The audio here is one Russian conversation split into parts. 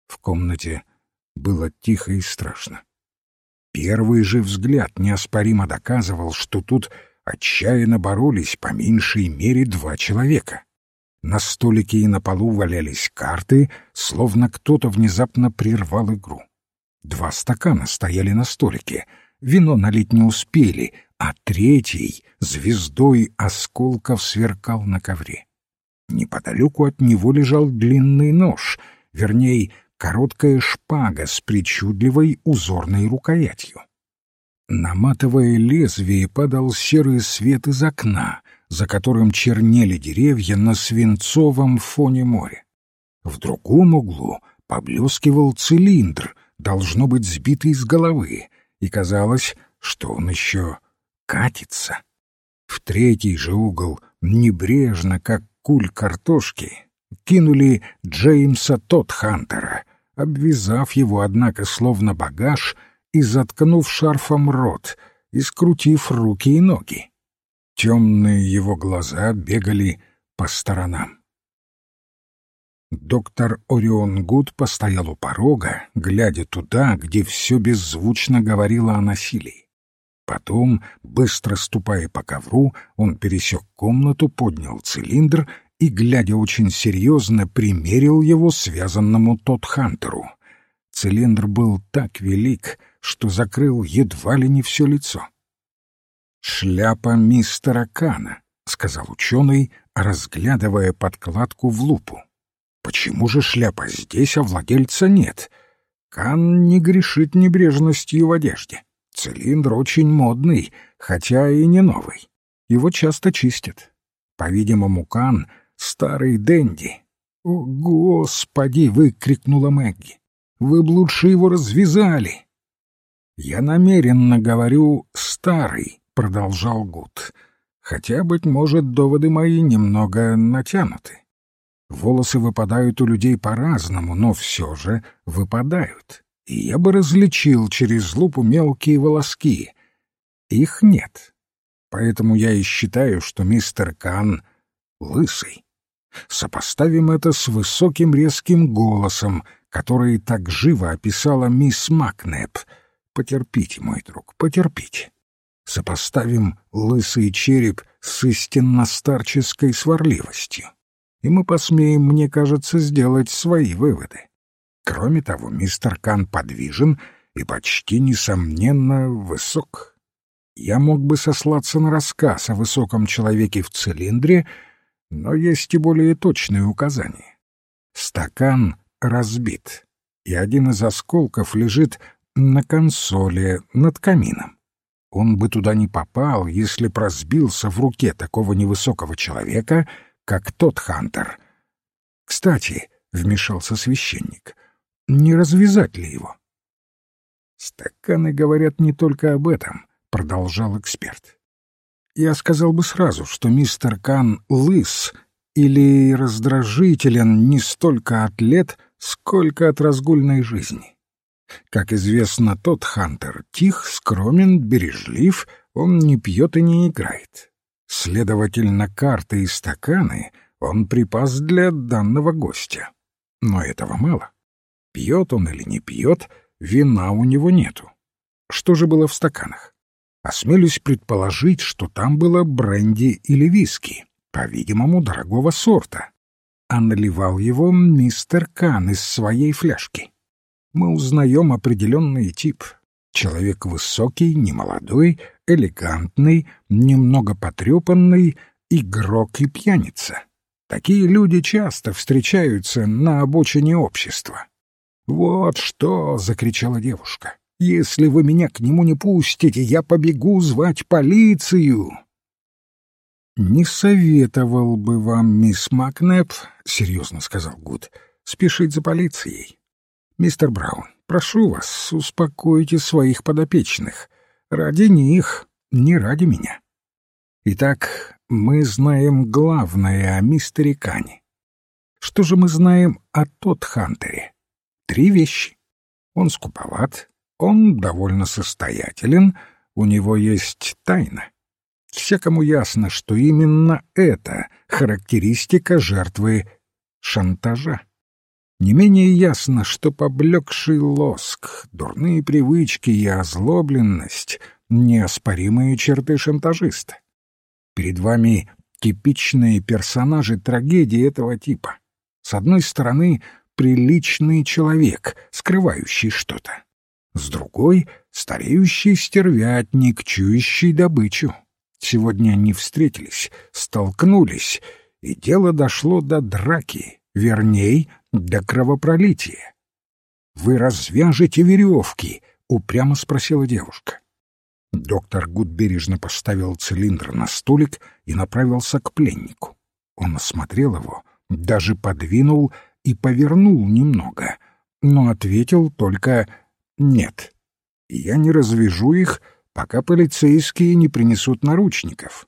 В комнате было тихо и страшно. Первый же взгляд неоспоримо доказывал, что тут отчаянно боролись по меньшей мере 2 человека. На столике и на полу валялись карты, словно кто-то внезапно прервал игру. 2 стакана стояли на столике, вино налить не успели, а третий звездой осколков сверкал на ковре. Неподалеку от него лежал длинный нож, вернее, короткая шпага с причудливой узорной рукоятью. На матовое лезвие падал серый свет из окна, за которым чернели деревья на свинцовом фоне моря. В другом углу поблескивал цилиндр, должно быть сбитый с головы, и казалось, что он еще катится. В третий же угол, небрежно, как куль картошки, кинули Джеймса Тодхантера, обвязав его, однако, словно багаж, и заткнув шарфом рот, и скрутив руки и ноги. Темные его глаза бегали по сторонам. Доктор Орион Гуд постоял у порога, глядя туда, где все беззвучно говорило о насилии. Потом, быстро ступая по ковру, он пересек комнату, поднял цилиндр и, глядя очень серьезно, примерил его связанному Тодхантеру. Цилиндр был так велик, что закрыл едва ли не все лицо. «Шляпа мистера Кана», — сказал ученый, разглядывая подкладку в лупу. «Почему же шляпа здесь, а владельца нет? Кан не грешит небрежностью в одежде. Цилиндр очень модный, хотя и не новый. Его часто чистят. По-видимому, Кан — старый денди». «О, Господи!» — выкрикнула Мэгги. «Вы б лучше его развязали!» «Я намеренно говорю «старый», — продолжал Гуд, хотя, быть может, доводы мои немного натянуты. Волосы выпадают у людей по-разному, но все же выпадают, и я бы различил через лупу мелкие волоски. Их нет, поэтому я и считаю, что мистер Кан лысый. Сопоставим это с высоким резким голосом, который так живо описала мисс Макнеп. Потерпите, мой друг, потерпите. Сопоставим лысый череп с истинно старческой сварливостью, и мы посмеем, мне кажется, сделать свои выводы. Кроме того, мистер Кан подвижен и почти несомненно высок. Я мог бы сослаться на рассказ о высоком человеке в цилиндре, но есть и более точные указания. Стакан разбит, и один из осколков лежит на консоли над камином. Он бы туда не попал, если б разбился в руке такого невысокого человека, как Тодхантер. «Кстати», — вмешался священник, — «не развязать ли его?» «Стаканы говорят не только об этом», — продолжал эксперт. «Я сказал бы сразу, что мистер Кан лыс или раздражителен не столько от лет, сколько от разгульной жизни. Как известно, Тодхантер тих, скромен, бережлив, он не пьет и не играет. Следовательно, карты и стаканы он припас для данного гостя. Но этого мало. Пьет он или не пьет, вина у него нету. Что же было в стаканах? Осмелюсь предположить, что там было бренди или виски, по-видимому, дорогого сорта. А наливал его мистер Кан из своей фляжки. Мы узнаем определенный тип. Человек высокий, немолодой, элегантный, немного потрепанный, игрок и пьяница. Такие люди часто встречаются на обочине общества. «Вот что!» — закричала девушка. «Если вы меня к нему не пустите, я побегу звать полицию!» «Не советовал бы вам, мисс Макнеп, — серьезно сказал Гуд, — спешить за полицией. Мистер Браун, прошу вас, успокойте своих подопечных. Ради них, не ради меня. Итак, мы знаем главное о мистере Кане. Что же мы знаем о Тодхантере? 3 вещи. Он скуповат, он довольно состоятелен, у него есть тайна. Всякому ясно, что именно это характеристика жертвы шантажа. Не менее ясно, что поблекший лоск, дурные привычки и озлобленность — неоспоримые черты шантажиста. Перед вами типичные персонажи трагедии этого типа. С одной стороны, приличный человек, скрывающий что-то. С другой — стареющий стервятник, чующий добычу. Сегодня они встретились, столкнулись, и дело дошло до драки, верней, до кровопролития. «Вы развяжете веревки?» — упрямо спросила девушка. Доктор Гуд бережно поставил цилиндр на столик и направился к пленнику. Он осмотрел его, даже подвинул и повернул немного, но ответил только «нет». «Я не развяжу их, пока полицейские не принесут наручников».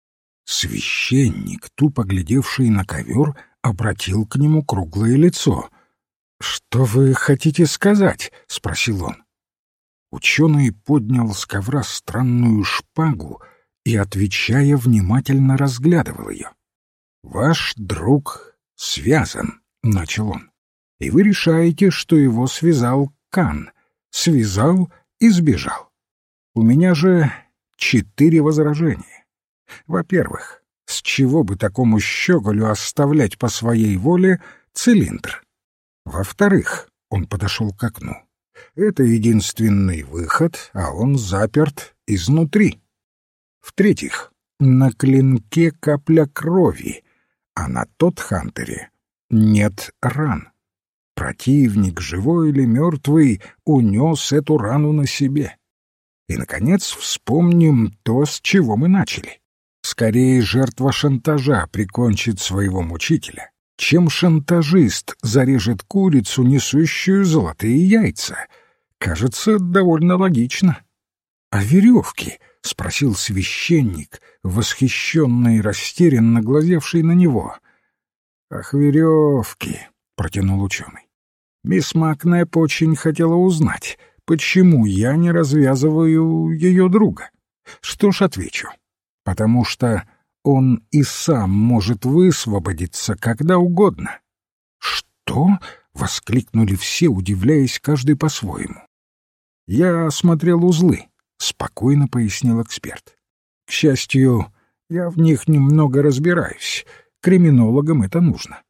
Священник, тупо глядевший на ковер, обратил к нему круглое лицо. «Что вы хотите сказать?» — спросил он. Ученый поднял с ковра странную шпагу и, отвечая, внимательно разглядывал ее. «Ваш друг связан», — начал он, — «и вы решаете, что его связал Кан. Связал и сбежал. У меня же 4 возражения. Во-первых, с чего бы такому щеголю оставлять по своей воле цилиндр? Во-вторых, он подошел к окну. Это единственный выход, а он заперт изнутри. В-третьих, на клинке капля крови, а на Тодхантере нет ран. Противник, живой или мертвый, унес эту рану на себе. И, наконец, вспомним то, с чего мы начали. Скорее, жертва шантажа прикончит своего мучителя, чем шантажист зарежет курицу, несущую золотые яйца. Кажется, довольно логично. — А веревки? — спросил священник, восхищенно и растерянно глазевший на него. — Ах, веревки! — протянул ученый. Мисс Макнеп очень хотела узнать, почему я не развязываю ее друга. Что ж, отвечу. Потому что он и сам может высвободиться когда угодно. «Что?» — воскликнули все, удивляясь каждый по-своему. «Я осмотрел узлы», — спокойно пояснил эксперт. «К счастью, я в них немного разбираюсь. Криминологам это нужно».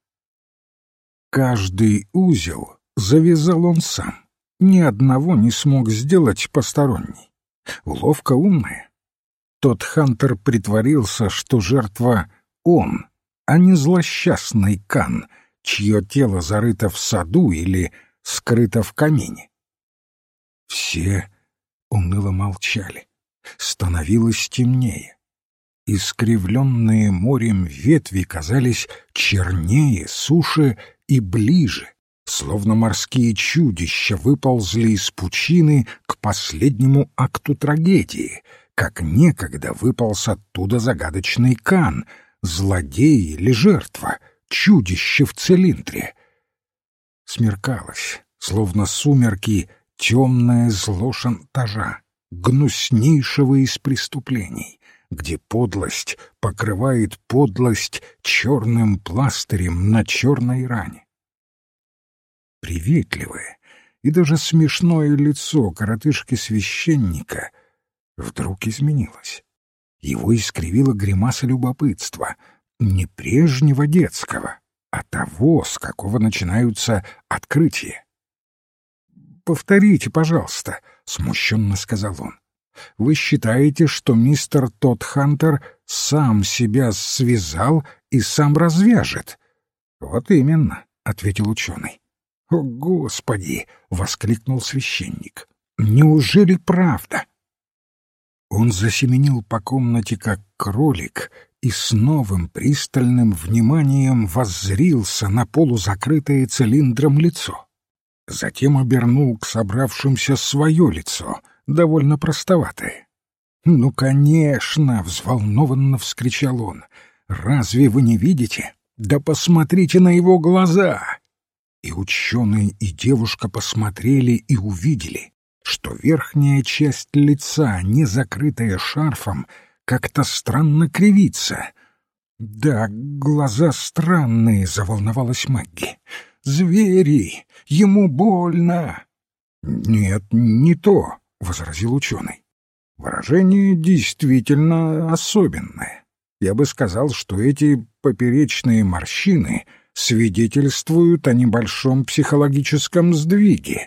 Каждый узел завязал он сам. Ни одного не смог сделать посторонний. Уловка умная. Тодхантер притворился, что жертва он, а не злосчастный Кан, чье тело зарыто в саду или скрыто в камине. Все уныло молчали. Становилось темнее. Искривленные морем ветви казались чернее, суше и ближе, словно морские чудища выползли из пучины к последнему акту трагедии, как некогда выполз оттуда загадочный Кан, злодей или жертва, чудище в цилиндре. Смеркалось, словно сумерки, темное зло шантажа, гнуснейшего из преступлений, где подлость покрывает подлость черным пластырем на черной ране. Приветливое и даже смешное лицо коротышки-священника вдруг изменилось. Его искривила гримаса любопытства, не прежнего детского, а того, с какого начинаются открытия. «Повторите, пожалуйста», — смущенно сказал он. «Вы считаете, что мистер Тодхантер сам себя связал и сам развяжет?» «Вот именно», — ответил ученый. «О, Господи!» — воскликнул священник. «Неужели правда?» Он засеменил по комнате, как кролик, и с новым пристальным вниманием воззрился на полузакрытое цилиндром лицо. Затем обернул к собравшимся свое лицо, довольно простоватое. «Ну, конечно!» — взволнованно вскричал он. «Разве вы не видите? Да посмотрите на его глаза!» И ученый, и девушка посмотрели и увидели, что верхняя часть лица, не закрытая шарфом, как-то странно кривится. «Да, глаза странные», — заволновалась Мэгги. звери! Ему больно!» «Нет, не то», — возразил ученый. «Выражение действительно особенное. Я бы сказал, что эти поперечные морщины свидетельствуют о небольшом психологическом сдвиге».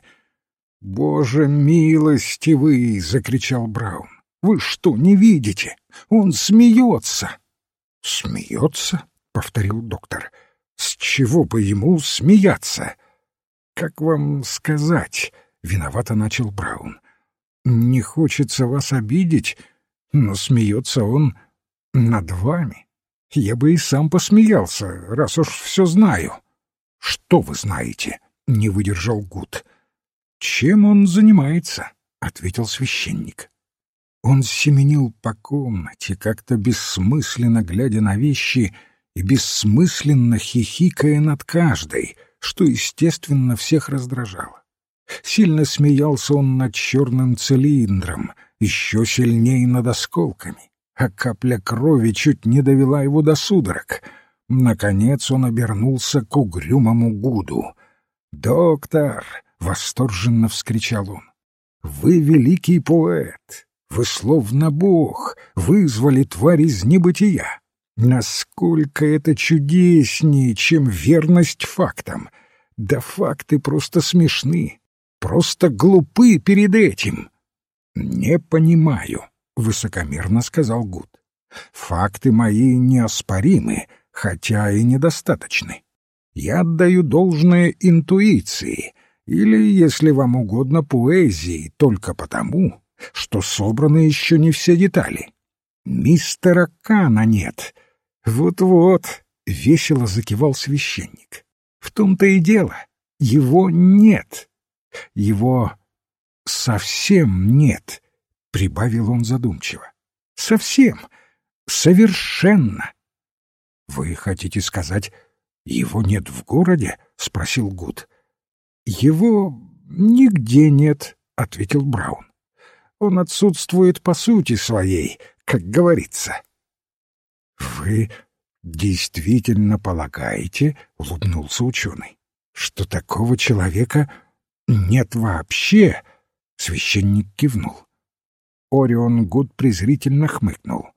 «Боже милостивый!» — закричал Браун. «Вы что, не видите? Он смеется!» «Смеется?» — повторил доктор. «С чего бы ему смеяться?» «Как вам сказать?» — виновато начал Браун. «Не хочется вас обидеть, но смеется он над вами. Я бы и сам посмеялся, раз уж все знаю». «Что вы знаете?» — не выдержал Гуд. «Чем он занимается?» — ответил священник. Он семенил по комнате, как-то бессмысленно глядя на вещи и бессмысленно хихикая над каждой, что, естественно, всех раздражало. Сильно смеялся он над черным цилиндром, еще сильнее над осколками, а капля крови чуть не довела его до судорог. Наконец он обернулся к угрюмому Гуду. «Доктор!» — восторженно вскричал он. «Вы великий поэт! Вы словно бог, вызвали тварь из небытия! Насколько это чудеснее, чем верность фактам! Да факты просто смешны, просто глупы перед этим!» «Не понимаю», — высокомерно сказал Гуд. «Факты мои неоспоримы, хотя и недостаточны. Я отдаю должное интуиции, или, если вам угодно, поэзии, только потому, что собраны еще не все детали. Мистера Кана нет». «Вот-вот», — весело закивал священник. «В том-то и дело, его нет. Его совсем нет», — прибавил он задумчиво. «Совсем, совершенно». «Вы хотите сказать, его нет в городе?» — спросил Гуд. «Его нигде нет», — ответил Браун. «Он отсутствует по сути своей, как говорится». «Вы действительно полагаете, — улыбнулся ученый, — что такого человека нет вообще?» Священник кивнул. Орион Гуд презрительно хмыкнул.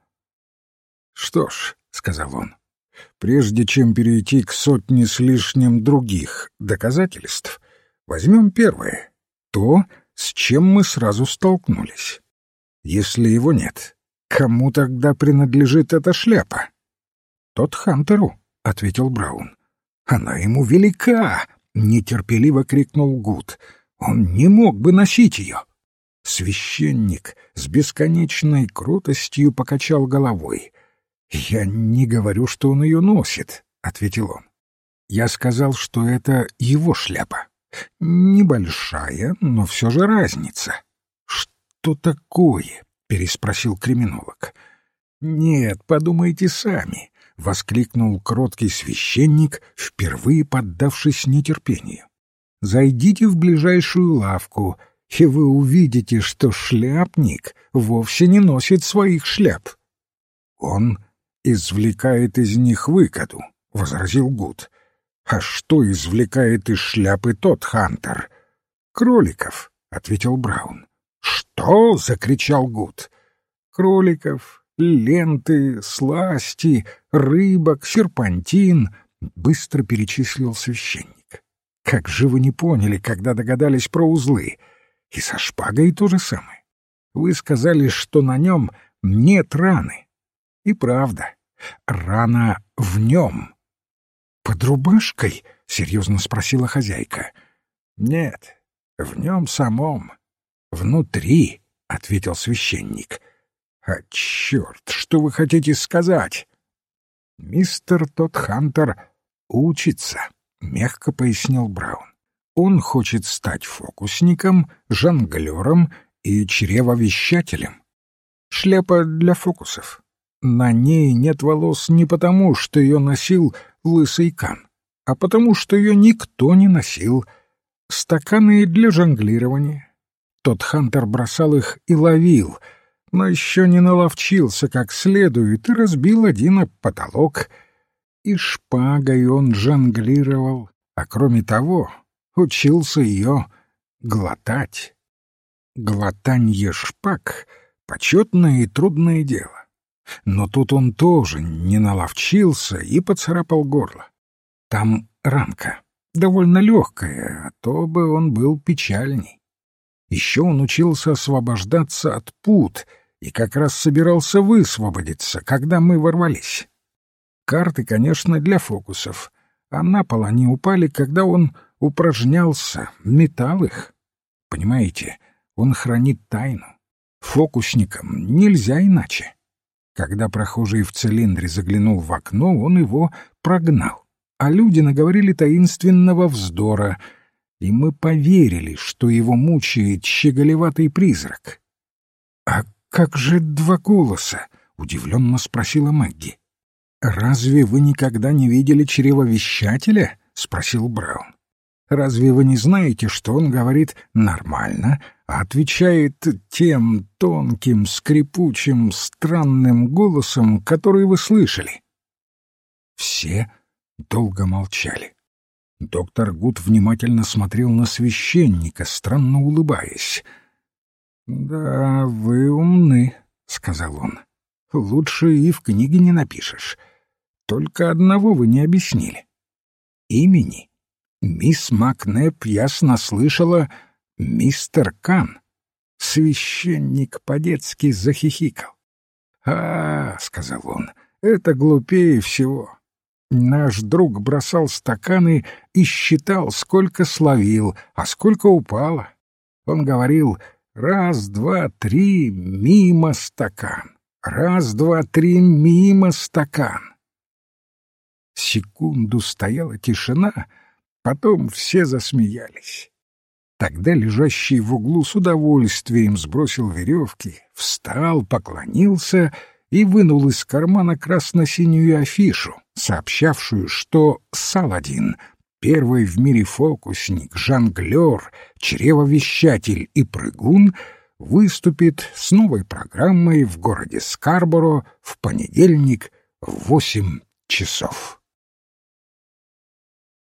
«Что ж, — сказал он, — прежде чем перейти к сотне с лишним других доказательств, возьмем первое, то, с чем мы сразу столкнулись. Если его нет, кому тогда принадлежит эта шляпа?» «Тот Хантеру», — ответил Браун. «Она ему велика!» — нетерпеливо крикнул Гуд. «Он не мог бы носить ее!» Священник с бесконечной кротостью покачал головой. «Я не говорю, что он ее носит», — ответил он. «Я сказал, что это его шляпа. Небольшая, но все же разница». «Что такое?» — переспросил криминолог. «Нет, подумайте сами», — воскликнул кроткий священник, впервые поддавшись нетерпению. «Зайдите в ближайшую лавку, и вы увидите, что шляпник вовсе не носит своих шляп». «Он извлекает из них выгоду», — возразил Гуд. «А что извлекает из шляпы тот Хантер?» «Кроликов», — ответил Браун. «Что?» — закричал Гуд. «Кроликов, ленты, сласти, рыбок, серпантин», — быстро перечислил священник. «Как же вы не поняли, когда догадались про узлы? И со шпагой то же самое. Вы сказали, что на нем нет раны. И правда, рана в нем». «Под рубашкой?» — серьезно спросила хозяйка. «Нет, в нем самом. Внутри», — ответил священник. «А черт, что вы хотите сказать?» «Мистер Тодд Хантер учится», — мягко пояснил Браун. «Он хочет стать фокусником, жонглером и чревовещателем. Шляпа для фокусов. На ней нет волос не потому, что ее носил лысый Кан, а потому, что ее никто не носил. Стаканы для жонглирования. Тот Хантер бросал их и ловил, но еще не наловчился как следует и разбил один об потолок. И шпагой он жонглировал, а кроме того учился ее глотать. Глотанье шпаг — почетное и трудное дело. Но тут он тоже не наловчился и поцарапал горло. Там ранка, довольно легкая, а то бы он был печальней. Еще он учился освобождаться от пут и как раз собирался высвободиться, когда мы ворвались. Карты, конечно, для фокусов, а на пол они упали, когда он упражнялся, метал их. Понимаете, он хранит тайну. Фокусникам нельзя иначе. Когда прохожий в цилиндре заглянул в окно, он его прогнал, а люди наговорили таинственного вздора, и мы поверили, что его мучает щеголеватый призрак. «А как же два голоса?» — удивленно спросила Мэгги. «Разве вы никогда не видели чревовещателя?» — спросил Браун. «Разве вы не знаете, что он говорит нормально, а отвечает тем тонким, скрипучим, странным голосом, который вы слышали?» Все долго молчали. Доктор Гуд внимательно смотрел на священника, странно улыбаясь. «Да, вы умны», — сказал он. «Лучше и в книге не напишешь. Только одного вы не объяснили. Имени. Мисс Макнеп ясно слышала «Мистер Кан». Священник по-детски захихикал. Сказал он, — «это глупее всего. Наш друг бросал стаканы и считал, сколько словил, а сколько упало. Он говорил: раз, два, три, мимо стакан. Раз, два, три, мимо стакан». Секунду стояла тишина, потом все засмеялись. Тогда лежащий в углу с удовольствием сбросил веревки, встал, поклонился и вынул из кармана красно-синюю афишу, сообщавшую, что Саладин, первый в мире фокусник, жонглер, чревовещатель и прыгун, выступит с новой программой в городе Скарборо в понедельник в 8 часов.